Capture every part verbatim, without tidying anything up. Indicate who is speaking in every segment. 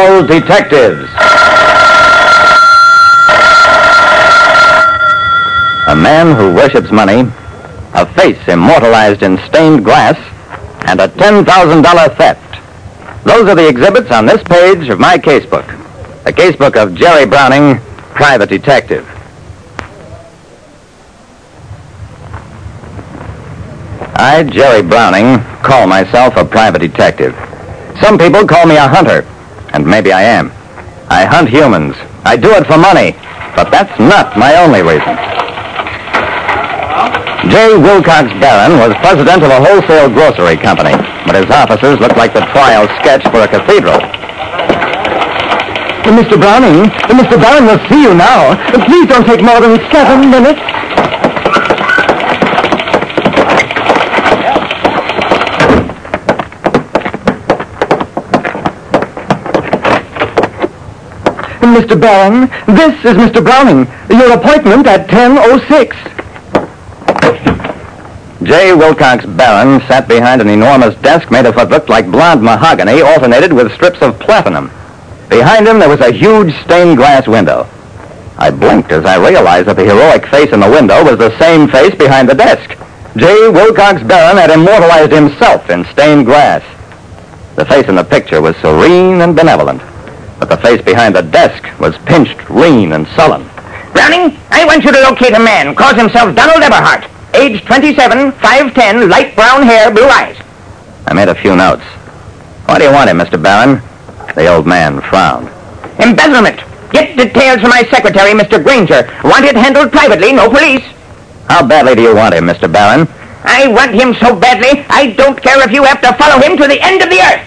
Speaker 1: All Detectives. A man who worships money, a face immortalized in stained glass, and a ten thousand dollars theft. Those are the exhibits on this page of my casebook. The casebook of Jerry Browning, private detective. I, Jerry Browning, call myself a private detective. Some people call me a hunter, and maybe I am. I hunt humans. I do it for money, but that's not my only reason. J. Wilcox Barron was president of a wholesale grocery company, but his offices looked like the trial sketch for a cathedral.
Speaker 2: Mister Browning, Mister Barron will see you now. Please don't take more than seven minutes. Mister Barron, this is Mister Browning. Your appointment at ten oh six.
Speaker 1: J. Wilcox Barron sat behind an enormous desk made of what looked like blonde mahogany alternated with strips of platinum. Behind him, there was a huge stained glass window. I blinked as I realized that the heroic face in the window was the same face behind the desk. J. Wilcox Barron had immortalized himself in stained glass. The face in the picture was serene and benevolent, but the face behind the desk was pinched, lean, and sullen.
Speaker 3: Browning, I want you to locate a man, calls himself Donald Eberhardt. Age twenty-seven, five ten, light brown hair, blue eyes.
Speaker 1: I made a few notes. Why do you want him, Mister Barron? The old man frowned.
Speaker 3: Embezzlement. Get details from my secretary, Mister Granger. Want it handled privately, no police.
Speaker 1: How badly do you want him, Mister Barron?
Speaker 3: I want him so badly, I don't care if you have to follow him to the end of the earth.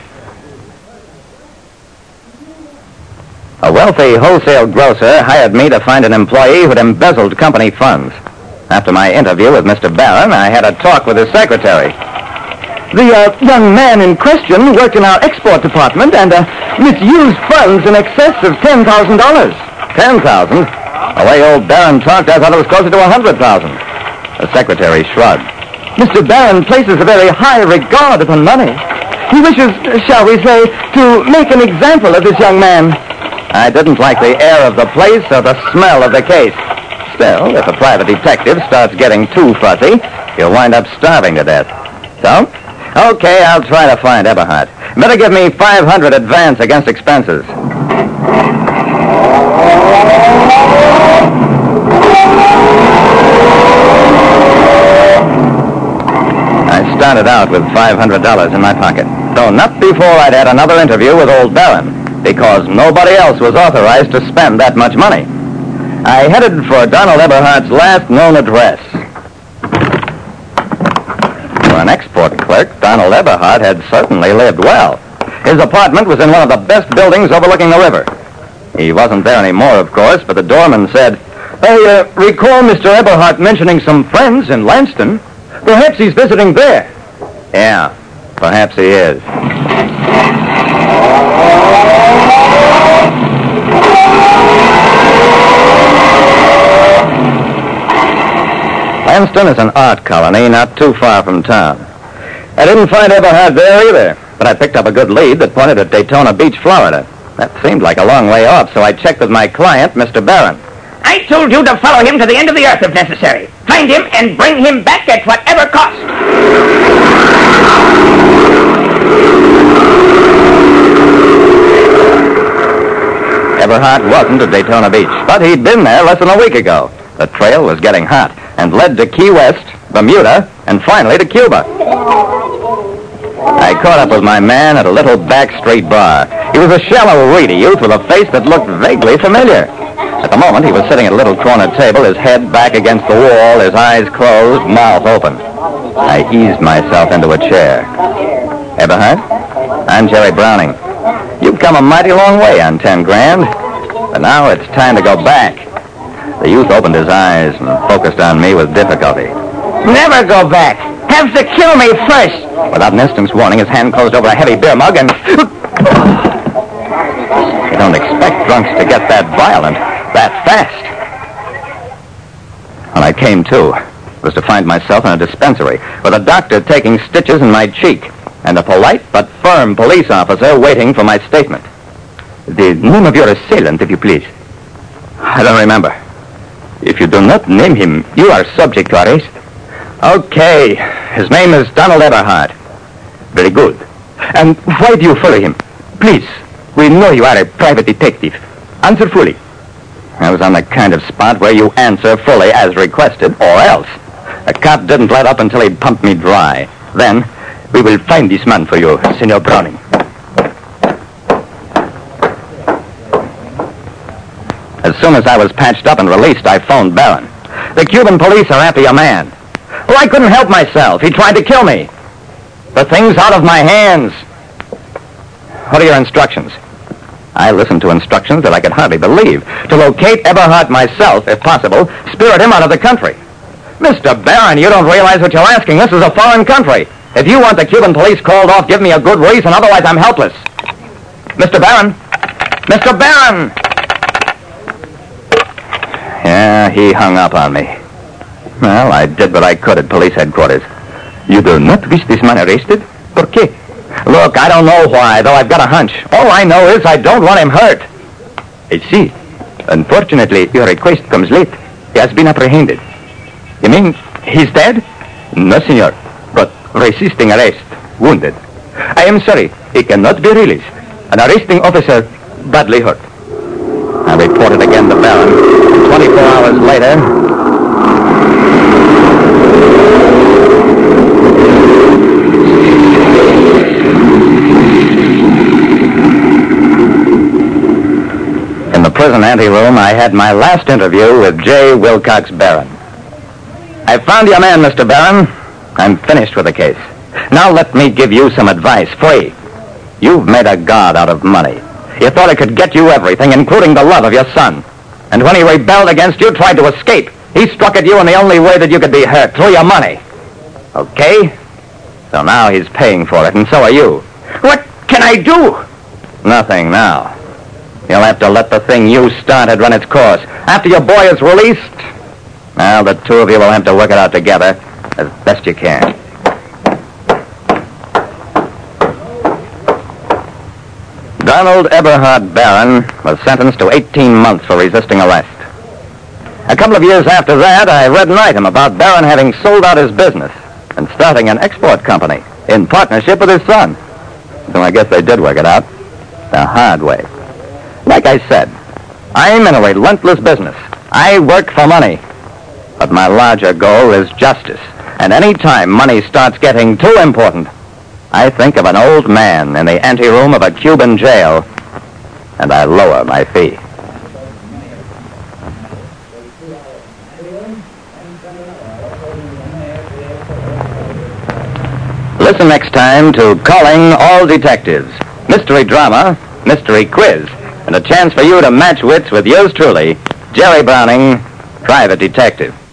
Speaker 1: A wealthy wholesale grocer hired me to find an employee who'd embezzled company funds. After my interview with Mister Barron, I had a talk with his secretary.
Speaker 2: The uh, young man in question worked in our export department and uh, misused funds in excess of ten thousand dollars.
Speaker 1: Ten thousand? The way old Barron talked, I thought it was closer to a hundred thousand. The secretary shrugged.
Speaker 2: Mister Barron places a very high regard upon money. He wishes, shall we say, to make an example of this young man.
Speaker 1: I didn't like the air of the place or the smell of the case. Still, if a private detective starts getting too fussy, he'll wind up starving to death. So, okay, I'll try to find Eberhardt. Better give me five hundred advance against expenses. I started out with five hundred dollars in my pocket, though not before I'd had another interview with old Barron, because nobody else was authorized to spend that much money. I headed for Donald Eberhardt's last known address. For an export clerk, Donald Eberhardt had certainly lived well. His apartment was in one of the best buildings overlooking the river. He wasn't there anymore, of course, but the doorman said,
Speaker 2: I uh, recall Mister Eberhardt mentioning some friends in Lanston. Perhaps he's visiting there.
Speaker 1: Yeah, perhaps he is. Lanston is an art colony not too far from town. I didn't find Eberhardt there either, but I picked up a good lead that pointed at Daytona Beach, Florida. That seemed like a long way off, so I checked with my client, Mister Barron.
Speaker 3: I told you to follow him to the end of the earth if necessary. Find him and bring him back at whatever cost.
Speaker 1: Eberhardt wasn't at Daytona Beach, but he'd been there less than a week ago. The trail was getting hot and led to Key West, Bermuda, and finally to Cuba. I caught up with my man at a little back street bar. He was a shallow, reedy youth with a face that looked vaguely familiar. At the moment, he was sitting at a little corner table, his head back against the wall, his eyes closed, mouth open. I eased myself into a chair. Eberhardt, I'm Jerry Browning. You've come a mighty long way on ten grand, but now it's time to go back. The youth opened his eyes and focused on me with difficulty.
Speaker 3: Never go back. Have to kill me first.
Speaker 1: Without an instant's warning, his hand closed over a heavy beer mug and... You don't expect drunks to get that violent, that fast. When I came to, it was to find myself in a dispensary with a doctor taking stitches in my cheek and a polite but firm police officer waiting for my statement. The name of your assailant, if you please. I don't remember. If you do not name him, you are subject to arrest. Okay. His name is Donald Eberhard. Very good. And why do you follow him? Please, we know you are a private detective. Answer fully. I was on the kind of spot where you answer fully as requested, or else. A cop didn't let up until he'd pumped me dry. Then, we will find this man for you, Senor Browning. As soon as I was patched up and released, I phoned Barron. The Cuban police are after your man. Well, I couldn't help myself. He tried to kill me. The thing's out of my hands. What are your instructions? I listened to instructions that I could hardly believe. To locate Eberhard myself, if possible, spirit him out of the country. Mister Barron, you don't realize what you're asking. This is a foreign country. If you want the Cuban police called off, give me a good reason. Otherwise, I'm helpless. Mister Barron! Mister Barron! Yeah, he hung up on me. Well, I did what I could at police headquarters. You do not wish this man arrested? ¿Por qué? Look, I don't know why, though I've got a hunch. All I know is I don't want him hurt. I see. Unfortunately, your request comes late. He has been apprehended. You mean he's dead? No, senor. But resisting arrest. Wounded. I am sorry. He cannot be released. An arresting officer badly hurt. I reported again to Barron. Twenty-four hours later... In the prison anteroom, I had my last interview with J. Wilcox Barron. I found your man, Mister Barron. I'm finished with the case. Now let me give you some advice, free. You've made a god out of money. You thought it could get you everything, including the love of your son. And when he rebelled against you, tried to escape, he struck at you in the only way that you could be hurt, through your money. Okay? So now he's paying for it, and so are you. What can I do? Nothing now. You'll have to let the thing you started run its course. After your boy is released, well, the two of you will have to work it out together as best you can. Donald Eberhard Barron was sentenced to eighteen months for resisting arrest. A couple of years after that, I read an item about Barron having sold out his business and starting an export company in partnership with his son. So I guess they did work it out the hard way. Like I said, I'm in a relentless business. I work for money. But my larger goal is justice. And any time money starts getting too important, I think of an old man in the anteroom of a Cuban jail, and I lower my fee. Listen next time to Calling All Detectives. Mystery drama, mystery quiz, and a chance for you to match wits with yours truly, Jerry Browning, private detective.